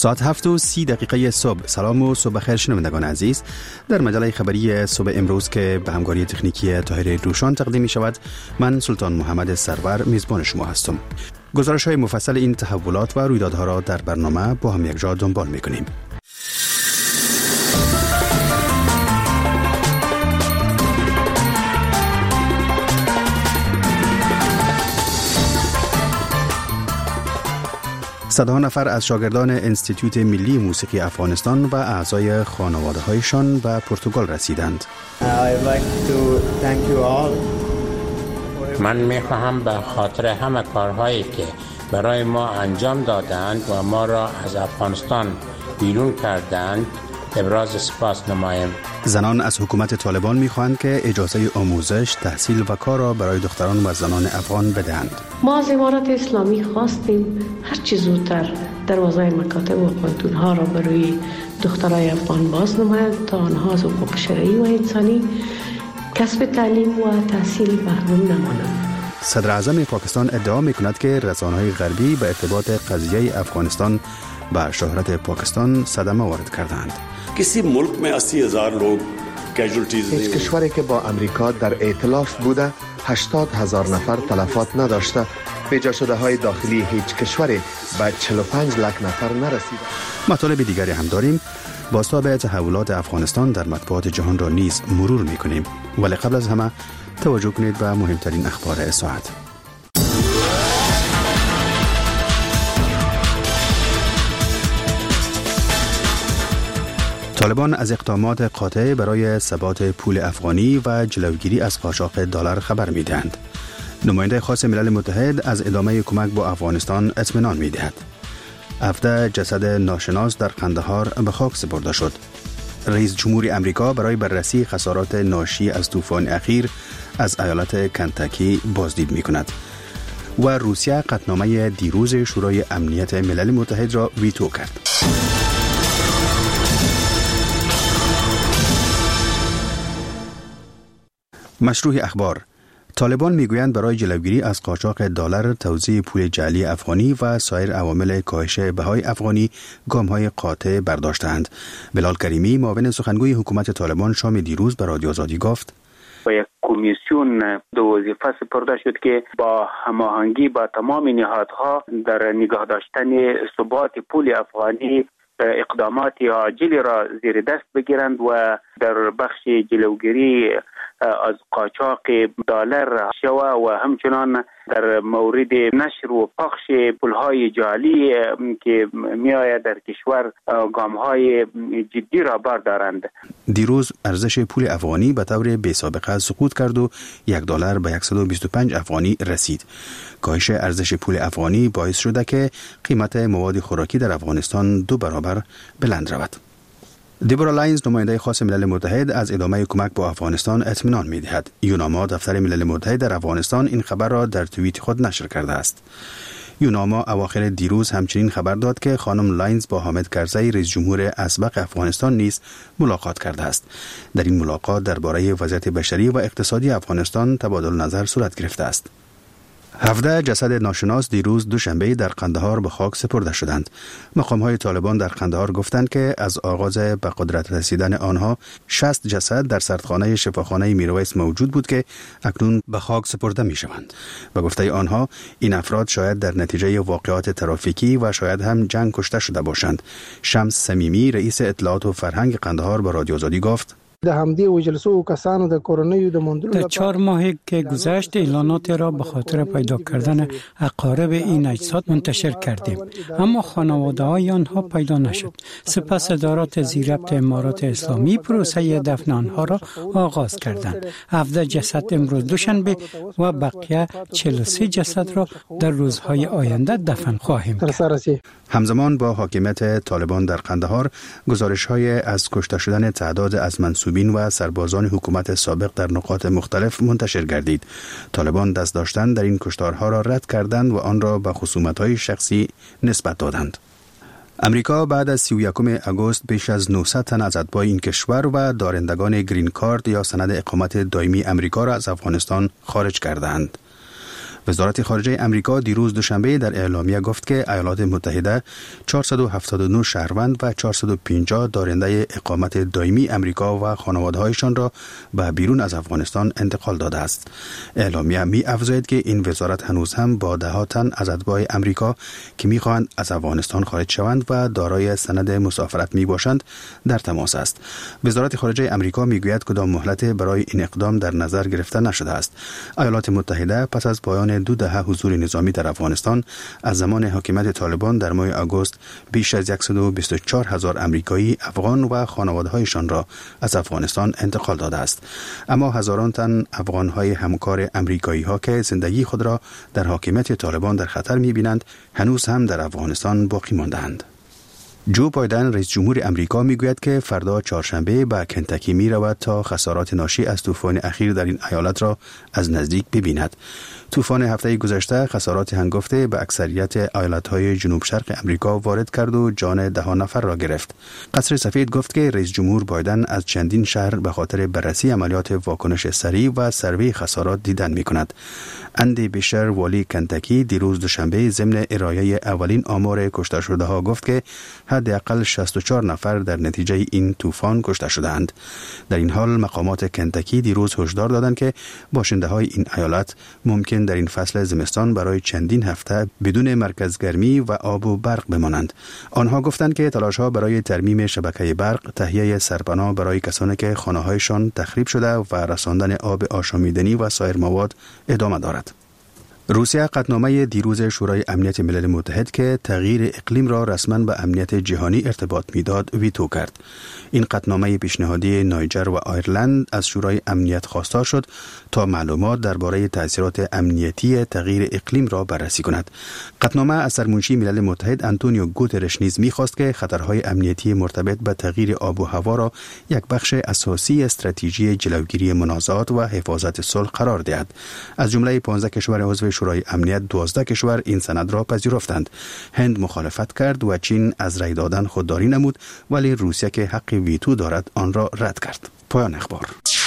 ساعت 7:30 صبح. سلام و صبح بخیر شنوندگان عزیز. در مجله خبری صبح امروز که به همکاری تکنیکی طاهر روشان تقدیم می شود، من سلطان محمد سرور میزبان شما هستم. گزارش های مفصل این تحولات و رویدادها را در برنامه با هم یک جا دنبال می کنیم. صدها نفر از شاگردان انستیتوت ملی موسیقی افغانستان و اعضای خانواده‌هایشان به پرتغال رسیدند. من می‌خواهم به خاطر همه کارهایی که برای ما انجام دادند و ما را از افغانستان بیرون کردند ابراز سپاس نمایم. زنان از حکومت طالبان می‌خواهند که اجازه آموزش، تحصیل و کار را برای دختران و زنان افغان بدهند. ما از امارات اسلامی خواستیم هر چه زودتر دروازه مکاتب و پانتون‌ها را برای دخترای افغان باز نمایند تا آنها از حقوق شرعی و انسانی، کسب تعلیم و تحصیل محروم نمانند. صدر اعظم پاکستان ادعا می‌کند که رسانه‌های غربی به ارتباط قضیه افغانستان به شهرت پاکستان صدمه وارد کردند. کسی ملک میں 80,000 لوگ کیژوالٹیز. هیچ کشوری که با امریکا در ائتلاف بوده 80,000 نفر تلفات نداشته. پیدا شده های داخلی هیچ کشوری به 45 لک نفر نرسیده. مطالب دیگری هم داریم. بازتاب تحولات افغانستان در مطبوعات جهان را نیز مرور می‌کنیم، ولی قبل از همه توجه کنید به مهمترین اخبار ساعت. طالبان از اقدامات قاطع برای ثبات پول افغانی و جلوگیری از قاچاق دلار خبر می‌دهند. نماینده خاص ملل متحد از ادامه کمک با افغانستان اطمینان می‌دهد. 17 جسد ناشناس در قندهار به خاک سپرده شد. رئیس جمهور امریکا برای بررسی خسارات ناشی از طوفان اخیر از ایالت کنتاکی بازدید می‌کند. و روسیه قطعنامه دیروز شورای امنیت ملل متحد را ویتو کرد. مشروع اخبار. طالبان میگویند برای جلوگیری از قاچاق دلار، توزیع پول جعلی افغانی و سایر عوامل کاهش بهای افغانی گام‌های قاطع برداشتند. بلال کریمی معاون سخنگوی حکومت طالبان شام دیروز به رادیو آزادی گفت: با یک کمیسیون دو وظیفه سپرده شد که با هماهنگی با تمام نهادها در نگاه داشتن ثبات پول افغانی اقدامات عاجلی را زیر دست بگیرند و در بخش جلوگیری از قاچاق دلار شوا و همچنان در مورد نشر و پخش پولهای جعلی که میآید در کشور گام‌های جدی را بردارند. دیروز ارزش پول افغانی به طور بی سابقه سقوط کرد و $1 به 125 افغانی رسید. کاهش ارزش پول افغانی باعث شده که قیمت مواد خوراکی در افغانستان 2 برابر بلند رود. دیبورا لاینز نماینده خاص ملل متحد از ادامه کمک با افغانستان اطمینان می‌دهد. یوناما دفتر ملل متحد در افغانستان این خبر را در توییت خود نشر کرده است. یوناما اواخر دیروز همچنین خبر داد که خانم لاینز با حامد کرزی رئیس جمهور اسبق افغانستان نیز ملاقات کرده است. در این ملاقات درباره وضعیت بشری و اقتصادی افغانستان تبادل نظر صورت گرفته است. 17 جسد ناشناس دیروز دوشنبه در قندهار به خاک سپرده شدند. مقام‌های طالبان در قندهار گفتند که از آغاز به قدرت رسیدن آنها 60 جسد در سردخانه شفاخانه میرویس موجود بود که اکنون به خاک سپرده می‌شوند. به گفته آنها این افراد شاید در نتیجه واقعات ترافیکی و شاید هم جنگ کشته شده باشند. شمس صمیمی رئیس اطلاعات و فرهنگ قندهار به رادیو آزادی گفت: در 4 ماهی که گذشت اعلانات را به خاطر پیدا کردن اقارب این اجساد منتشر کردیم، اما خانواده های آنها پیدا نشد. سپس ادارات زیربط امارات اسلامی پروسه دفن آنها را آغاز کردند. 17 جسد امروز دوشنبه و بقیه 43 جسد را در روزهای آینده دفن خواهیم کرد. همزمان با حاکمیت طالبان در قندهار گزارش‌های از کشته شدن تعداد از منسوبین و سربازان حکومت سابق در نقاط مختلف منتشر گردید. طالبان دست داشتن در این کشتارها را رد کردند و آن را به خصومت‌های شخصی نسبت دادند. امریکا بعد از 31 آگوست بیش از 900 تن از اتباع این کشور و دارندگان گرین کارت یا سند اقامت دائمی امریکا را از افغانستان خارج کردند. وزارت خارجه امریکا دیروز دوشنبه در اعلامیه گفت که ایالات متحده 479 شهروند و 450 دارنده اقامت دائمی امریکا و خانواده‌هایشان را به بیرون از افغانستان انتقال داده است. اعلامیه می افزاید که این وزارت هنوز هم با ده‌ها تن از اتباع امریکا که می‌خواهند از افغانستان خارج شوند و دارای سند مسافرت میباشند در تماس است. وزارت خارجه امریکا میگوید کدام مهلت برای این اقدام در نظر گرفته نشده است. ایالات متحده پس از پایان 2 دهه حضور نظامی در افغانستان از زمان حاکمیت طالبان در ماه آگوست بیش از 124,000 امریکایی، افغان و خانواده‌هایشان را از افغانستان انتقال داده است. اما هزاران تن افغان‌های همکار امریکایی‌ها که زندگی خود را در حاکمیت طالبان در خطر می‌بینند هنوز هم در افغانستان باقی مانده‌اند. جو بایدن رئیس جمهور امریکا میگوید که فردا چهارشنبه به کنتاکی می رود تا خسارات ناشی از طوفان اخیر در این ایالت را از نزدیک ببیند. طوفان هفته گذشته خسارات هنگفته به اکثریت ایالت‌های جنوب شرق امریکا وارد کرد و جان ده‌ها نفر را گرفت. قصر سفید گفت که رئیس جمهور بایدن از چندین شهر به خاطر بررسی عملیات واکنش سریع و سروی خسارات دیدن می‌کند. اندی بیشر والی کنتاکی دیروز دوشنبه ضمن ارائه اولین آمار کشته شده‌ها گفت که حداقل 64 نفر در نتیجه این طوفان کشته شدند. در این حال مقامات کنتاکی دیروز هشدار دادند که باشنده‌های این ایالت ممکن در این فصل زمستان برای چندین هفته بدون مرکزگرمی و آب و برق بمانند. آنها گفتند که تلاش‌ها برای ترمیم شبکه برق، تهیه سرپناه برای کسانی که خانه‌هایشان تخریب شده و رساندن آب آشامیدنی و سایر مواد ادامه دارد. روسیه قطعنامه دیروز شورای امنیت ملل متحد که تغییر اقلیم را رسما به امنیت جهانی ارتباط میداد ویتو کرد. این قطعنامه پیشنهادی نایجر و آیرلند از شورای امنیت خواستار شد تا معلومات درباره تاثیرات امنیتی تغییر اقلیم را بررسی کند. قطعنامه از سرمنشی ملل متحد آنتونیو گوترش نیز می‌خواست که خطرهای امنیتی مرتبط به تغییر آب و هوا را یک بخش اساسی استراتژی جلوگیری منازعات و حفاظت صلح قرار دهد. از جمله 15 کشور عضو شورای امنیت 12 کشور این سند را پذیرفتند. هند مخالفت کرد و چین از رای دادن خودداری نمود، ولی روسیه که حق ویتو دارد آن را رد کرد. پایان اخبار.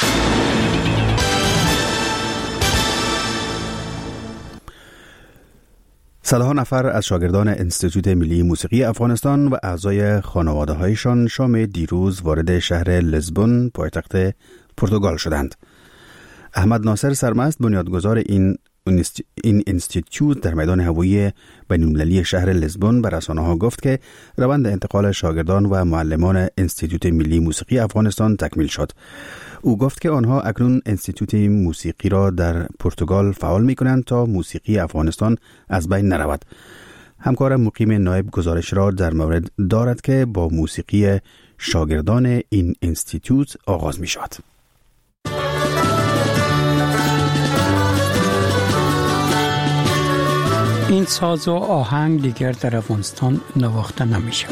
صدها نفر از شاگردان انستیتوت ملی موسیقی افغانستان و اعضای خانواده‌هایشان شام دیروز وارد شهر لزبون پایتخت پرتغال شدند. احمد ناصر سرمست بنیادگذار این انستیتوت در میدان هوایی بین‌المللی شهر لزبون به رسانه‌ها گفت که روند انتقال شاگردان و معلمان انستیتوت ملی موسیقی افغانستان تکمیل شد. او گفت که آنها اکنون انستیتوت موسیقی را در پرتغال فعال می‌کنند تا موسیقی افغانستان از بین نرود. همکار مقیم نایب گزارش را در مورد دارد که با موسیقی شاگردان این انستیتوت آغاز می‌شود. این ساز و آهنگ دیگر در افغانستان نواخته نمی شود.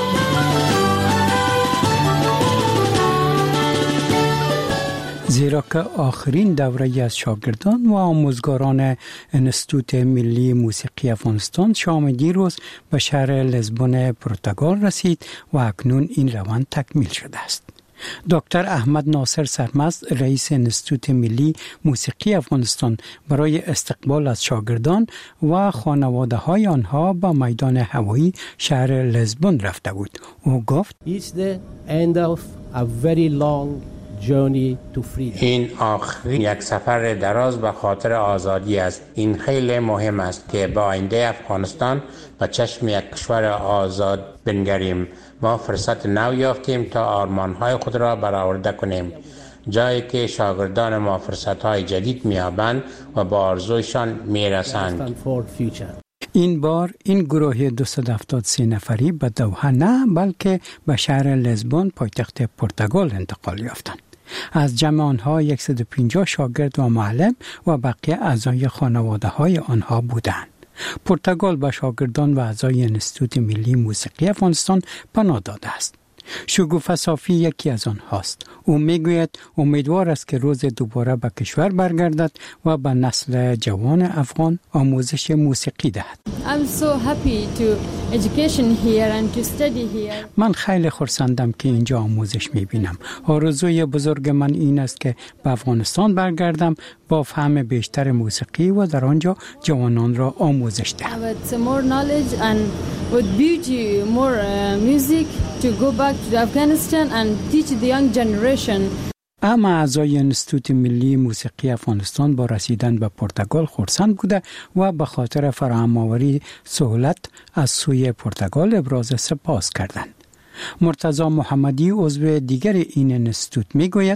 زیرا که آخرین دوره از شاگردان و آموزگاران انستیتوت ملی موسیقی افغانستان شام دیروز به شهر لزبون پرتغال رسید و اکنون این روند تکمیل شده است. دکتر احمد ناصر سرمست رئیس انستیتوت ملی موسیقی افغانستان برای استقبال از شاگردان و خانواده های آنها به میدان هوایی شهر لزبون رفته بود. او گفت It's the end of a very long journey to freedom. این آخرین یک سفر دراز به خاطر آزادی است. این خیلی مهم است که با آینده افغانستان به چشم یک کشور آزاد بنگریم. ما فرصت نو یافتیم تا آرمان‌های خود را برآورده کنیم، جایی که شاگردان ما فرصت‌های جدید می‌یابند و با آرزویشان می‌رسند. این بار این گروه 273 نفری به دوحه نه بلکه به شهر لزبون پایتخت پرتغال انتقال یافتند. از جمع آنها 150 شاگرد و معلم و بقیه اعضای خانواده‌های آنها بودند. پرتغال به شاگردان و اعضای انستیتوت ملی موسیقی افغانستان پناه داده است. شگوفه صافی یکی از آنهاست. او میگوید امیدوار است که روز دوباره به کشور برگردد و به نسل جوان افغان آموزش موسیقی دهد. من خیلی خرسندم که اینجا آموزش میبینم. آرزوی بزرگ من این است که به افغانستان برگردم با فهم بیشتر موسیقی و در آنجا جوانان را آموزش دهم. اما اعضای انستیتوت ملی موسیقی افغانستان با رسیدن به پرتغال خرسند بوده و به خاطر فراهم‌آوری سهولت از سوی پرتغال ابراز سپاس کردند. مرتضی محمدی عضو دیگر این انستیتوت میگوید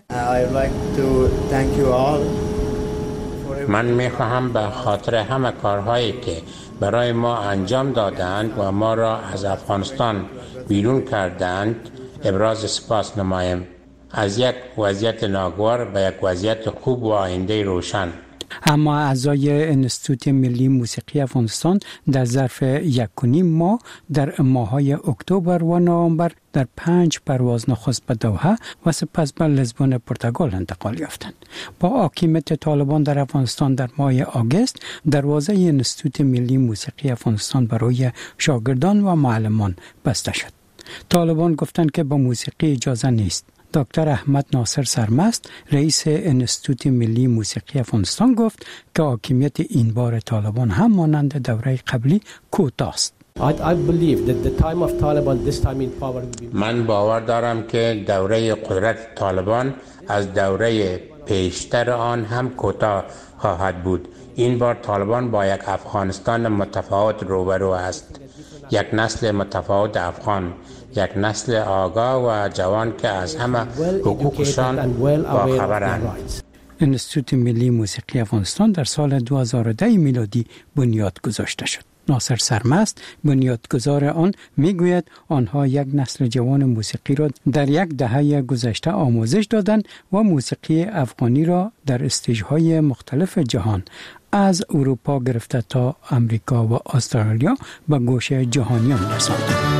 من میخواهم به خاطر همه کارهایی که برای ما انجام دادند و ما را از افغانستان بیرون کردند ابراز سپاس نمایم. از یک وضعیت ناگوار به یک وضعیت خوب و آینده روشن. اما اعضای انستیتوت ملی موسیقی افغانستان در ظرف 1.5 ماه در ماه‌های اکتبر و نوامبر در 5 پرواز نخست به دوحه و سپس به لیزبون پرتغال انتقال یافتند. با حاکمیت طالبان در افغانستان در ماه آگوست دروازه انستیتوت ملی موسیقی افغانستان برای شاگردان و معلمان بسته شد. طالبان گفتند که با موسیقی اجازه نیست. دکتر احمد ناصر سرمست رئیس انستیتوت ملی موسیقی افغانستان گفت که حاکمیت این بار طالبان هم مانند دوره قبلی کوتاه است. من باور دارم که دوره قدرت طالبان از دوره پیشتر آن هم کوتاه خواهد بود. این بار طالبان با یک افغانستان متفاوت روبرو است. یک نسل متفاوت افغان، یک نسل آگاه و جوان که از همه حقوقشان باخبرند. انستیتوت ملی موسیقی افغانستان در سال 2010 میلادی بنیاد گذاشته شد. ناصر سرمست بنیادگذار آن میگوید آنها یک نسل جوان موسیقی را در یک دهه گذشته آموزش دادند و موسیقی افغانی را در استیج‌های مختلف جهان از اروپا گرفته تا امریکا و استرالیا به گوش جهانیان رساندند.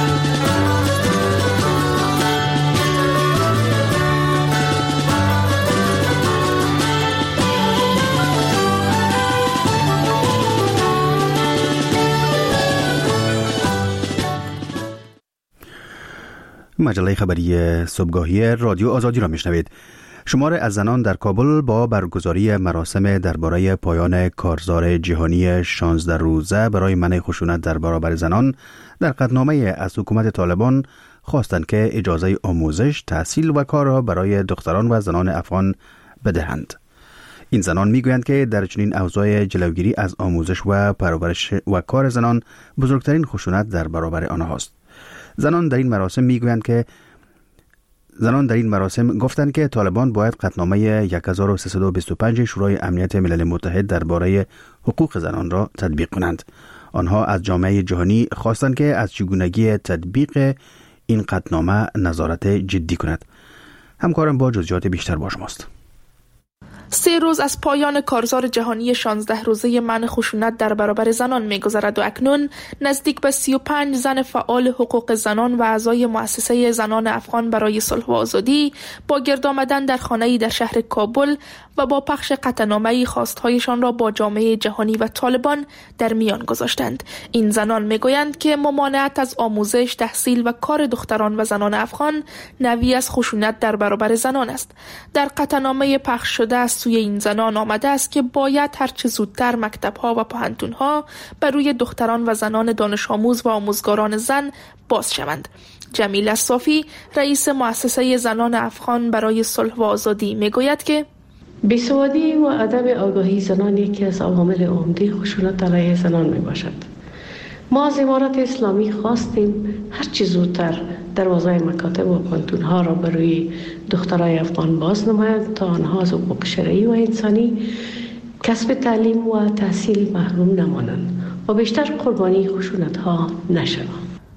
مجله خبری صبحگاهی رادیو آزادی را میشنوید. شمار از زنان در کابل با برگزاری مراسم درباره پایان کارزار جهانی 16 روزه برای منع خشونت در برابر زنان در قطعنامه از حکومت طالبان خواستند که اجازه آموزش، تحصیل و کار را برای دختران و زنان افغان بدهند. این زنان میگویند که در چنین اوضاع جلوگیری از آموزش و پرورش و کار زنان بزرگترین خشونت در برابر آنهاست. زنان در این مراسم گفتند که طالبان باید قطعنامه 1325 شورای امنیت ملل متحد درباره حقوق زنان را تطبیق کنند. آنها از جامعه جهانی خواستند که از چگونگی تطبیق این قطعنامه نظارت جدی کند. همکارم با جزئیات بیشتر با شماست. 3 روز از پایان کارزار جهانی 16 روزه منع خشونت در برابر زنان می‌گذرد و اکنون نزدیک به 35 زن فعال حقوق زنان و اعضای مؤسسه زنان افغان برای صلح و آزادی با گرد آمدن در خانه‌ای در شهر کابل و با پخش قطعنامه‌ای خواست‌هایشان را با جامعه جهانی و طالبان در میان گذاشتند. این زنان می‌گویند که ممانعت از آموزش، تحصیل و کار دختران و زنان افغان نوعی از خشونت در برابر زنان است. در قطعنامه پخش شده از سوی این زنان آمده است که باید هرچه زودتر مکتب‌ها و پوهنتون‌ها بر روی دختران و زنان دانش آموز و آموزگاران زن باز شوند. جمیله صافی رئیس مؤسسه زنان افغان برای صلح و آزادی میگوید که بیسوادی و عدم آگاهی زنان یکی از عوامل عمده خشونت علیه زنان می باشد. ما از امارت اسلامی خواستیم هرچی زودتر دروازه مکاتب و پوهنتون‌ها را برای دخترای افغان باز نمایند تا آنها از حقوق شرعی و انسانی کسب تعلیم و تحصیل محروم نمانند و بیشتر قربانی خشونت‌ها نشوند.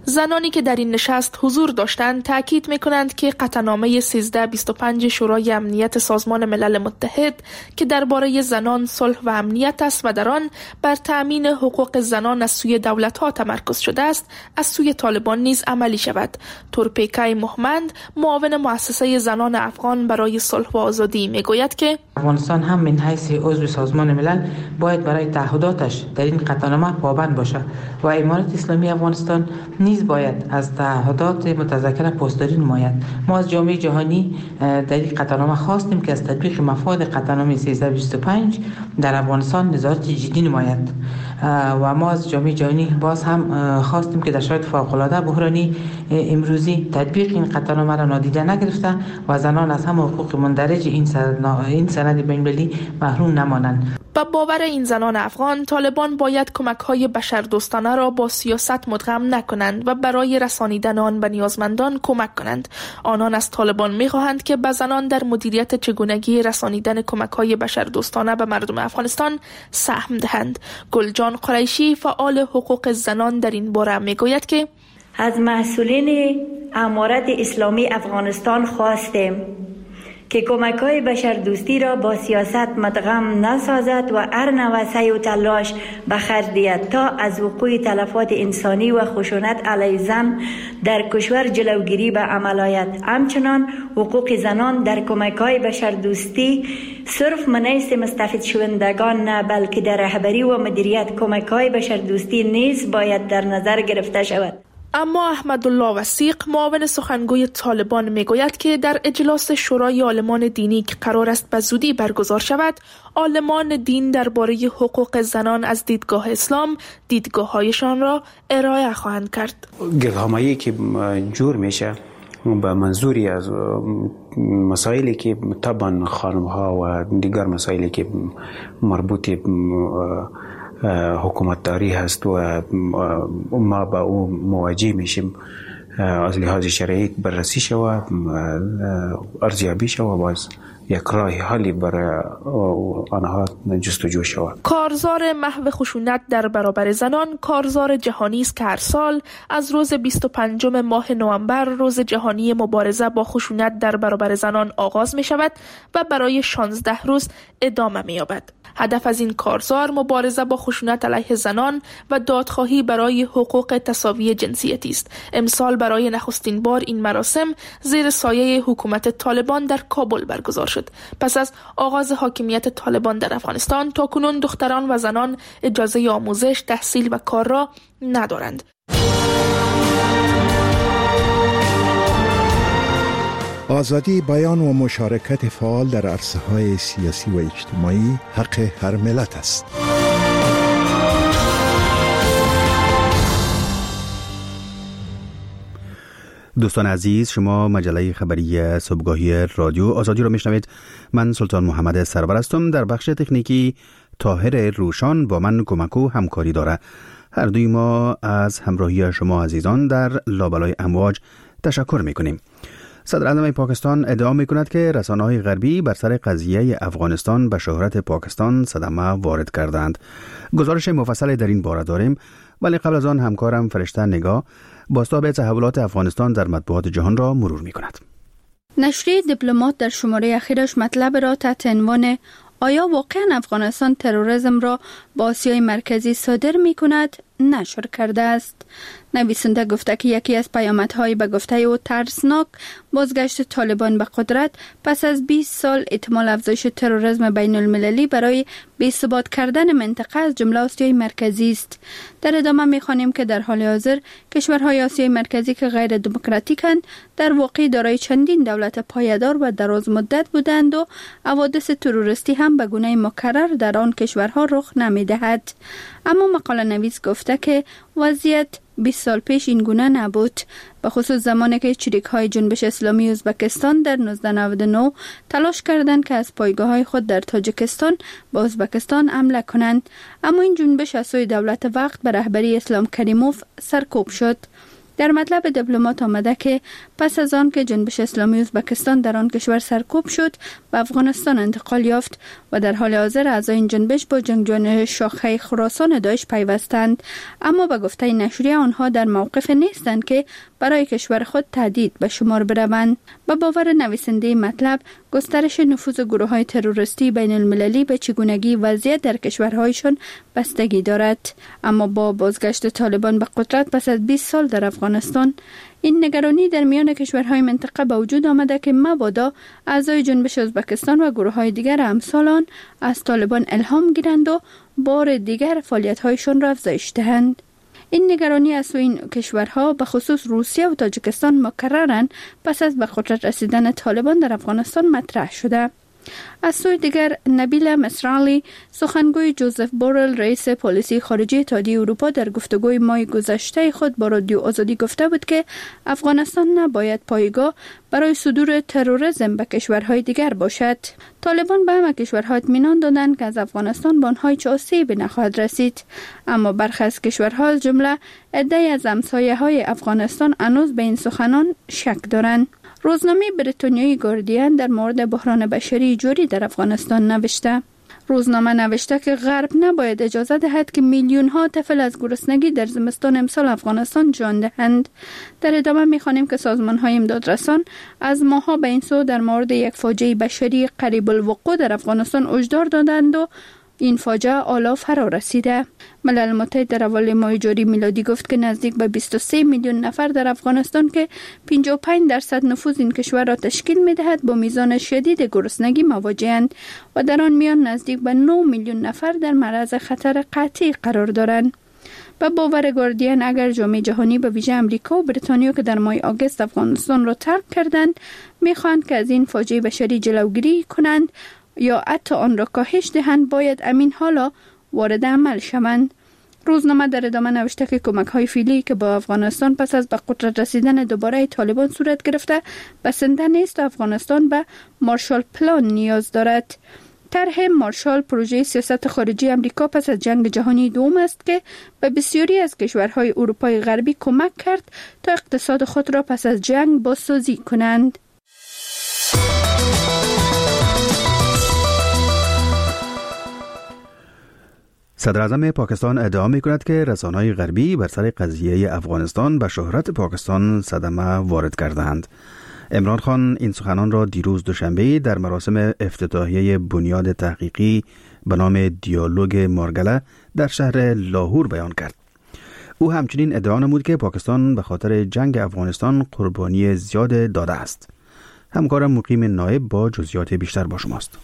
زنانی که در این نشست حضور داشتند تاکید می‌کنند که قطعنامه 1325 شورای امنیت سازمان ملل متحد که درباره زنان، صلح و امنیت است و در آن بر تأمین حقوق زنان از سوی دولت‌ها تمرکز شده است، از سوی طالبان نیز عملی شود. تورپیکای محمد، معاون مؤسسه زنان افغان برای صلح و آزادی، میگوید که افغانستان هم من حیث عضو سازمان ملل باید برای تعهداتش در این قطعنامه پابند باشد و امارت اسلامی افغانستان نیز باید از تعهدات متذکر پاسداری نماید. ما از جامعه جهانی در این قطعنامه خواستیم که از تطبیق مفاد قطعنامه 1325 در افغانستان نظارت جدی نماید و ما از جامعه جهانی باز هم خواستیم که در شرایط فوق‌العاده بحرانی امروزی تطبیق این قطعنامه را نادیده نگرفته و زنان از همه حقوق مندرج این سند بین‌المللی محروم نمانند. با باور این زنان افغان، طالبان باید کمک‌های بشردوستانه را با سیاست مدغم نکنند و برای رسانیدن آن به نیازمندان کمک کنند. آنان از طالبان می‌خواهند که به زنان در مدیریت چگونگی رسانیدن کمک‌های بشردوستانه به مردم افغانستان سهم دهند. گلجان قریشی، فعال حقوق زنان، در این باره می‌گوید که از مسئولین امارت اسلامی افغانستان خواستیم که کمک‌های بشردوستی را با سیاست مدغم نسازد و هر نوع سعی و تلاش به خرج دهد تا از وقوع تلفات انسانی و خشونت علیه زن در کشور جلوگیری به عمل آید. همچنان حقوق زنان در کمک‌های بشردوستی صرف منیست مستفید شوندگان نه، بلکه در رهبری و مدیریت کمک‌های بشردوستی نیز باید در نظر گرفته شود. اما احمدالله وثیق، معاون سخنگوی طالبان، میگوید که در اجلاس شورای عالمان دینی که قرار است به زودی برگزار شود، عالمان دین درباره حقوق زنان از دیدگاه اسلام دیدگاه‌هایشان را ارائه خواهند کرد. گردهمایی که جور میشه به منظوری از مسائلی که طبعا خانم‌ها و دیگر مسائلی که مربوط حکومتداری هست و ما با او مواجه میشیم، از لحاظ شرعی بررسی شود، ارزیابی شود، باز یک راه حلی برای آنها جستجو شود. کارزار محو خشونت در برابر زنان کارزار جهانی است که هر سال از روز 25 ماه نوامبر، روز جهانی مبارزه با خشونت در برابر زنان آغاز می شود و برای 16 روز ادامه می یابد. هدف از این کارزار مبارزه با خشونت علیه زنان و دادخواهی برای حقوق تساوی جنسیتی است. امسال برای نخستین بار این مراسم زیر سایه حکومت طالبان در کابل برگزار شد. پس از آغاز حاکمیت طالبان در افغانستان تاکنون دختران و زنان اجازه آموزش، تحصیل و کار را ندارند. آزادی بیان و مشارکت فعال در عرصه‌های سیاسی و اجتماعی حق هر ملت است. دوستان عزیز، شما مجله خبری صبحگاهی رادیو آزادی را میشنوید. من سلطان محمد سرور هستم. در بخش تکنیکی طاهر روشان با من کمک و همکاری داره. هر دوی ما از همراهی شما عزیزان در لابلای امواج تشکر میکنیم. صدر اعظم پاکستان ادعا میکند که رسانه‌های غربی بر سر قضیه افغانستان به شهرت پاکستان صدمه وارد کردند. گزارش مفصل در این باره داریم، ولی قبل از آن همکارم فرشته نگاه بازتاب تحولات افغانستان در مطبوعات جهان را مرور میکند. نشریه دیپلمات در شماره اخیرش مطلب را تحت عنوان آیا واقعا افغانستان تروریسم را با آسیای مرکزی صادر می کند نشر کرده است. نویسنده گفته که یکی از پیامدهای به گفته او ترسناک بازگشت طالبان به قدرت پس از 20 سال احتمال افزایش تروریسم بین المللی برای بی‌ثبات کردن منطقه از جمله آسیای مرکزی است. در ادامه می‌خوانیم که در حال حاضر کشورهای آسیای مرکزی که غیر دموکراتیکند در واقع دارای چندین دولت پایدار و دراز مدت بودند و حوادث تروریستی هم به گونه مکرر در آن کشورها رخ نمی‌دهد. اما مقاله نویس گفته که وضعیت 20 سال پیش این گونه نبود، به خصوص زمانی که چریک‌های جنبش اسلامی ازبکستان در 1999 تلاش کردند که از پایگاه‌های خود در تاجیکستان به ازبکستان حمله کنند، اما این جنبش از سوی دولت وقت به رهبری اسلام کریموف سرکوب شد. در مطلب دیپلمات آمده که پس از آن که جنبش اسلامی ازبکستان در آن کشور سرکوب شد به افغانستان انتقال یافت و در حال حاضر اعضای این جنبش با جنگجویان شاخه خراسان داعش پیوستند، اما به گفته نشریه آنها در موقف نیستند که برای کشور خود تهدید به شمار بروند. به باور نویسنده مطلب، گسترش نفوذ گروه‌های تروریستی بین المللی به چگونگی وضعیت در کشورهایشان بستگی دارد. اما با بازگشت طالبان به قدرت پس از 20 سال در افغانستان، این نگرانی در میان کشورهای منطقه به وجود آمده که مبادا اعضای جنبش ازبکستان و گروه‌های دیگر امثال آن از طالبان الهام گیرند و بار دیگر فعالیت‌هایشان را افزایش دهند. این نگرانی از سوی این کشورها به خصوص روسیه و تاجیکستان مکرراً پس از به قدرت رسیدن طالبان در افغانستان مطرح شده. از سوی دیگر نبیل مصرالی، سخنگوی جوزف بورل رئیس پالیسی خارجی اتحادیه اروپا، در گفتگوی ماه گذشته خود با رادیو آزادی گفته بود که افغانستان نباید پایگاه برای صدور تروریسم به کشورهای دیگر باشد. طالبان به همه کشورها اطمینان دادند که از افغانستان به آنها هیچ آسیبی نخواهد رسید، اما برخی از کشورها از جمله عده‌ای از همسایه‌های افغانستان هنوز به این سخنان شک دارند. روزنامه بریتانیایی گاردین در مورد بحران بشری جوری در افغانستان نوشته. روزنامه نوشته که غرب نباید اجازه دهد که میلیون ها طفل از گرسنگی در زمستان امسال افغانستان جان دهند. در ادامه می‌خوانیم که سازمان‌های امدادرسان از ماه‌ها به این سو در مورد یک فاجعه بشری قریب الوقوع در افغانستان هشدار دادند و این فاجعه حالا فرا رسیده. ملل متحد در اول ماه جاری میلادی گفت که نزدیک به 23 میلیون نفر در افغانستان که 55% نفوذ این کشور را تشکیل می‌دهد با میزان شدید گرسنگی مواجه‌اند و در آن میان نزدیک به 9 میلیون نفر در معرض خطر قطعی قرار دارند. به باور گاردین، اگر جامعه جهانی به ویژه امریکا و بریتانیا که در ماه آگوست افغانستان را ترک کردند می‌خواهند که از این فاجعه بشری جلوگیری کنند یا حتی آن را کاهش دهند، باید امین حالا وارد عمل شوند. روزنامه در ادامه نوشته که کمک‌های فعلی که با افغانستان پس از به قدرت رسیدن دوباره طالبان صورت گرفته بسنده نیست و افغانستان به مارشال پلان نیاز دارد. طرح مارشال پروژه سیاست خارجی امریکا پس از جنگ جهانی دوم است که به بسیاری از کشورهای اروپای غربی کمک کرد تا اقتصاد خود را پس از جنگ بازسازی کنند. صدر اعظم پاکستان ادعا می‌کند که رسانه‌های غربی بر سر قضیه افغانستان به شهرت پاکستان صدمه وارد کردند. عمران خان این سخنان را دیروز دوشنبه در مراسم افتتاحیه بنیاد تحقیقی به نام دیالوگ مارگله در شهر لاهور بیان کرد. او همچنین ادعا نمود که پاکستان به خاطر جنگ افغانستان قربانی زیاد داده است. همکارم مقیم نایب با جزئیات بیشتر با شماست.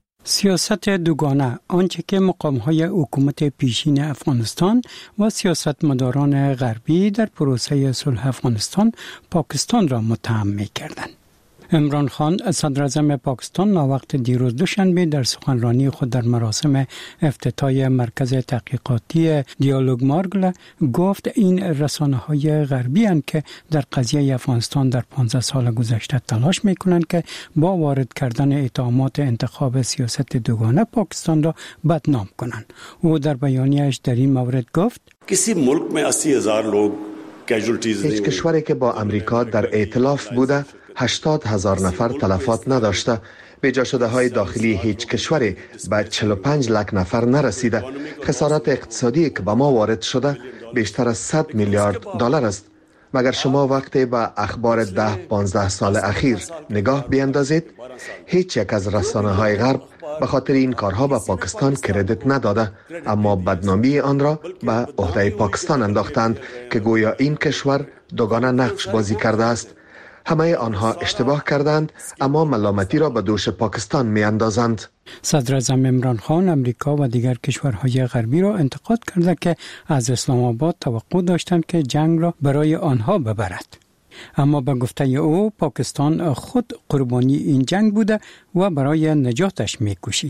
سیاست دوگانه، آنچه که مقام‌های حکومت پیشین افغانستان و سیاستمداران غربی در پروسه صلح افغانستان پاکستان را متهم می‌کردند. عمران خان صدر اعظم پاکستان ناوقت دیروز دوشنبه در سخنرانی خود در مراسم افتتاح مرکز تحقیقاتی دیالوگ مارگل گفت این رسانه‌های غربی اند که در قضیه افغانستان در 15 سال گذشته تلاش می‌کنند که با وارد کردن اتهامات انتخاب سیاست دوگانه پاکستان را بدنام کنند. او در بیانیه‌اش در این مورد گفت کسی ملک میں 80,000 لوگ کیژوالٹیز هیچ کشوری که با امریکا در ائتلاف بوده 80,000 نفر تلفات نداشته. بیجا شده های داخلی هیچ کشوری به 45 لک نفر نرسیده. خسارات اقتصادی که به ما وارد شده بیشتر از 100 میلیارد دلار است. مگر شما وقتی به اخبار 10-15 سال اخیر نگاه بیندازید، هیچ یک از رسانه های غرب به خاطر این کارها به پاکستان کردیت نداده، اما بدنامی آن را به عهده پاکستان انداختند که گویا این کشور دوگانه نقش بازی کرده است. همه آنها اشتباه کردند، اما ملامتی را به دوش پاکستان می اندازند. صدر اعظم عمران خان امریکا و دیگر کشورهای غربی را انتقاد کرده که از اسلام آباد توقع داشتند که جنگ را برای آنها ببرد. اما به گفته او پاکستان خود قربانی این جنگ بوده و برای نجاتش می کوشید.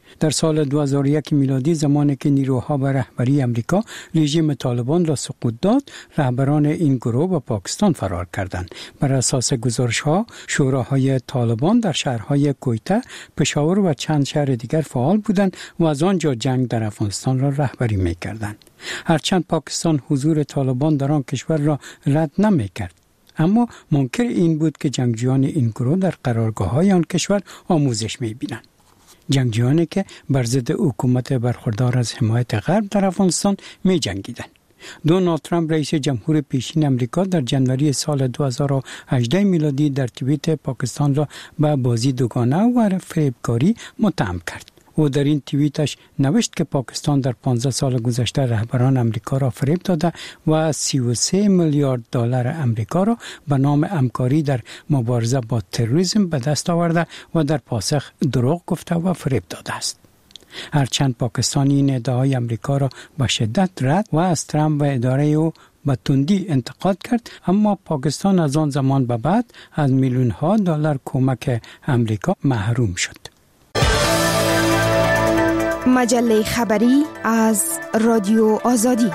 در سال 2001 میلادی زمانی که نیروها به رهبری امریکا رژیم طالبان را سقوط داد، رهبران این گروه به پاکستان فرار کردند. بر اساس گزارش‌ها، شوراهای طالبان در شهرهای کویته، پشاور و چند شهر دیگر فعال بودند و از آنجا جنگ در افغانستان را رهبری می‌کردند. هرچند پاکستان حضور طالبان در آن کشور را رد نمی‌کرد، اما منکر این بود که جنگجویان این گروه در قرارگاه‌های آن کشور آموزش می‌بینند. جنگجویانی که بر ضد حکومت برخوردار از حمایت غرب در افغانستان می جنگیدند. دونالد ترامپ رئیس جمهور پیشین امریکا در جنوری سال 2018 میلادی در توییت پاکستان را به بازی دوگانه و فریبکاری متهم کرد. او در این توییتش نوشت که پاکستان در 15 سال گذشته رهبران امریکا را فریب داده و 33 میلیارد دلار امریکا را به نام همکاری در مبارزه با تروریسم به دست آورده و در پاسخ دروغ گفته و فریب داده است. هرچند پاکستان این ادعای امریکا را به شدت رد و از ترامپ و اداره او به تندی انتقاد کرد، اما پاکستان از آن زمان به بعد از میلیون ها دلار کمک امریکا محروم شد. مجله خبری از رادیو آزادی.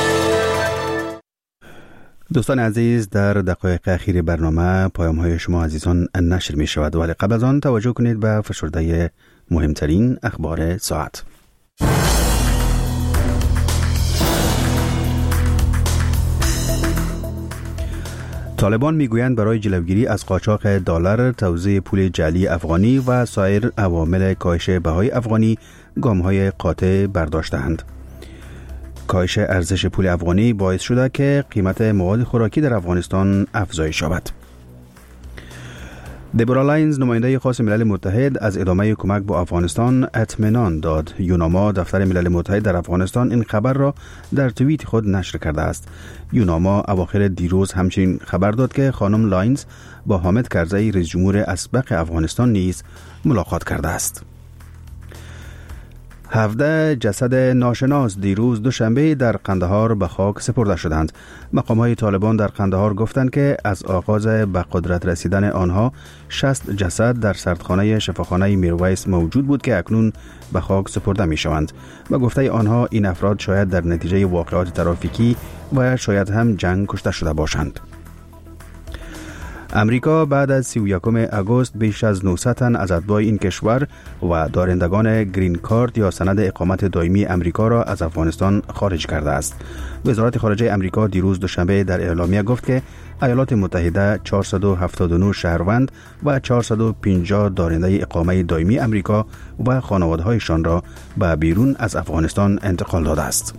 دوستان عزیز، در دقایق اخیر برنامه پیام‌های شما عزیزان نشر می شود، ولی قبل از آن توجه کنید به فشرده مهمترین اخبار ساعت. طالبان میگویند برای جلوگیری از قاچاق دلار، توزیع پول جعلی افغانی و سایر عوامل کاهش بهای افغانی گام‌های قاطع برداشتند. کاهش ارزش پول افغانی باعث شده که قیمت مواد خوراکی در افغانستان افزایش یابد. دبورا لاینز، نماینده خاص ملل متحد، از ادامه کمک با افغانستان اطمینان داد. یوناما، دفتر ملل متحد در افغانستان، این خبر را در توییت خود نشر کرده است. یوناما اواخر دیروز همچنین خبر داد که خانم لاینز با حامد کرزی، رئیس جمهور اسبق افغانستان نیز ملاقات کرده است. 17 جسد ناشناس دیروز دوشنبه در قندهار به خاک سپرده شدند. مقام‌های طالبان در قندهار گفتند که از آغاز به قدرت رسیدن آنها 60 جسد در سردخانه شفاخانه میرویس موجود بود که اکنون به خاک سپرده می‌شوند. به گفته آنها این افراد شاید در نتیجه واقعات ترافیکی و شاید هم جنگ کشته شده باشند. امریکا بعد از 31 آگوست بیش از 900 تن از اتباع این کشور و دارندگان گرین کارت یا سند اقامت دائمی امریکا را از افغانستان خارج کرده است. وزارت خارجه امریکا دیروز دوشنبه در اعلامیه گفت که ایالات متحده 479 شهروند و 450 دارنده اقامه دائمی امریکا و خانواده‌هایشان را به بیرون از افغانستان انتقال داده است.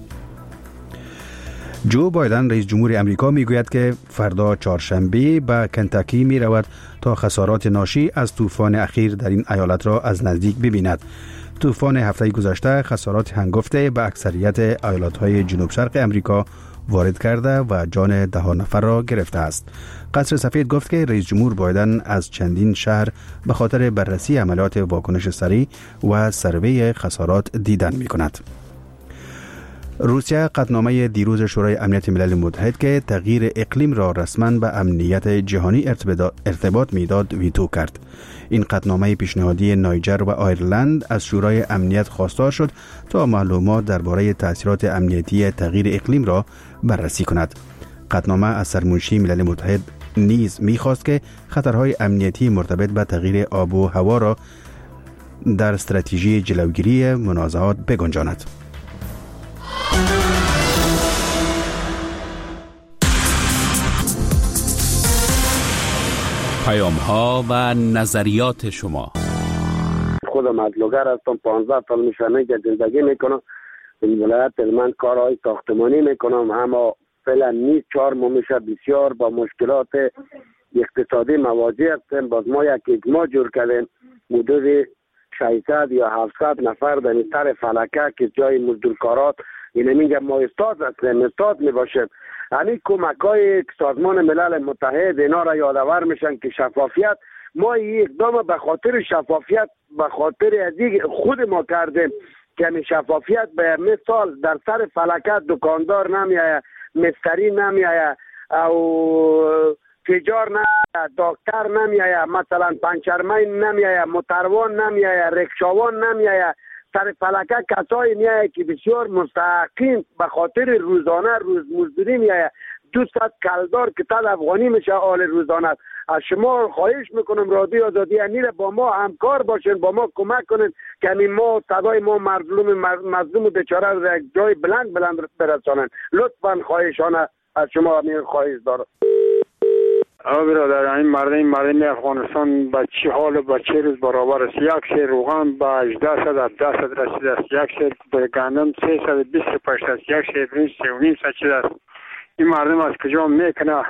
جو بایدن، رئیس جمهور امریکا، میگوید که فردا چهارشنبه به کنتاکی می رود تا خسارات ناشی از طوفان اخیر در این ایالت را از نزدیک ببیند. طوفان هفته گذشته خسارات هنگفته به اکثریت ایالت‌های جنوب شرق امریکا وارد کرده و جان 10 نفر را گرفته است. قصر سفید گفت که رئیس جمهور بایدن از چندین شهر به خاطر بررسی عملیات واکنش سریع و سروی خسارات دیدن می کند. روسیه قطعنامه دیروز شورای امنیت ملل متحد که تغییر اقلیم را رسما به امنیت جهانی ارتباط میداد ویتو کرد. این قطعنامه پیشنهادی نایجر و آیرلند از شورای امنیت خواستار شد تا معلومات درباره تأثیرات امنیتی تغییر اقلیم را بررسی کند. قطعنامه از سرمنشی ملل متحد نیز می‌خواست که خطرهای امنیتی مرتبط به تغییر آب و هوا را در استراتژی جلوگیری منازعات بگنجاند. پیام‌ها و نظریات شما. خودم عدلگر هستم، 15 سال میشه اینجا زندگی میکنم. این ولایت من کارهای ساختمانی میکنم، اما فعلا نیست. 4 ماه میشه بسیار با مشکلات اقتصادی مواجه هستیم. باز ما یک اجماع جور کردیم، حدود 600 یا 700 نفر در این طرف فلکه که جای مزدورکارات اینه میگه ما استاد هستیم، استاد میباشیم. همین کمکای سازمان ملل متحد اینا را یادآور میشن که شفافیت، ما اقدام به خاطر شفافیت، به خاطر از خود ما کردیم که همین شفافیت به مثال در سر فلکت دکاندار نمیایه، مستری نمیایه، او تجار نمیایه، دکتر نمیایه، مثلا پنچرمین نمیایه، موتروان نمیایه، رکشاوان نمیایه، سر فلکه کسایی میایه که بسیار مستحقین به خاطر روزانه روز مزدوری میایه 200 کلدار که تا افغانی میشه آل روزانه. از شما خواهش میکنم رادیو آزادی امیر با ما همکار باشین، با ما کمک کنین که ما صدای ما مظلوم و بیچاره رو یک جای بلند برسانن. لطفا خواهشانه از شما همین خواهش دارم. برادر، این مردم افغانستان به چه حال و به چه روز برابر است؟ یک سیر روغن به 1800 رسیده است، یک سیر گندم 328 است، یک سیر برنج 3.5 چیز است. این مردم از کجا میکنه؟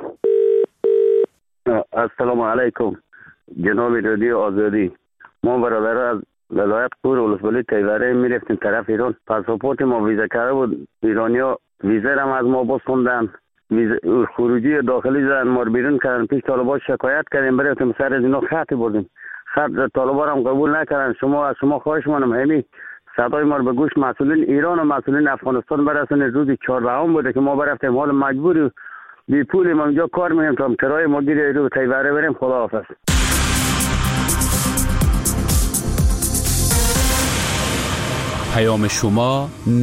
السلام علیکم جناب رادیو آزادی. ما برادر از ولایت پور ولسوالی تیوره میرفتیم طرف ایران. پاسپورت ما ویزا کرده بود، ایرانیا ویزا هم از ما بسوندن، خروجی داخلی زدن، ما بیرون کردن. پیش طالبان شکایت کردیم، برفتیم سر از اینا خط بردیم، خط طالبان هم قبول نکردن. از شما خواهش منم همین صدای ما به گوش مسئولین ایران و مسئولین افغانستان برسونید. روز 14 بوده که ما برفتیم، حال مجبوری بی پول ما اونجا کار میکنیم تا کرایه ما گیره رو تیوره بریم. خداحافظ. پیام شما